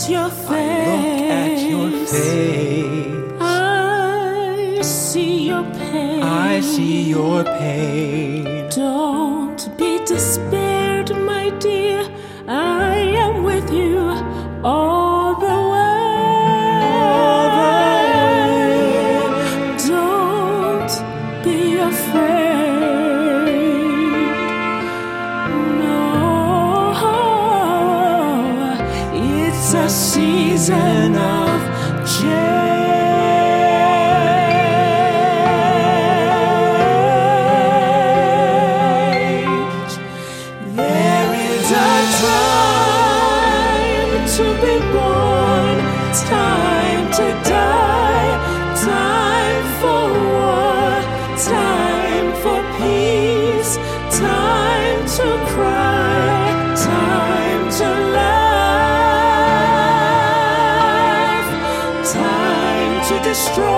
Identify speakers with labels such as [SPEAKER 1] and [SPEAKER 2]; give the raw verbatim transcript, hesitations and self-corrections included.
[SPEAKER 1] your face,
[SPEAKER 2] I look at your face.
[SPEAKER 1] I see your pain.
[SPEAKER 2] I see your pain.
[SPEAKER 1] Don't be despaired, my dear. I am with you all the way.
[SPEAKER 2] All the way.
[SPEAKER 1] Don't be afraid. No, it's a season of change. There is a time to be born, time to die, time for war, time for peace, time to cry, time to laugh, time to destroy.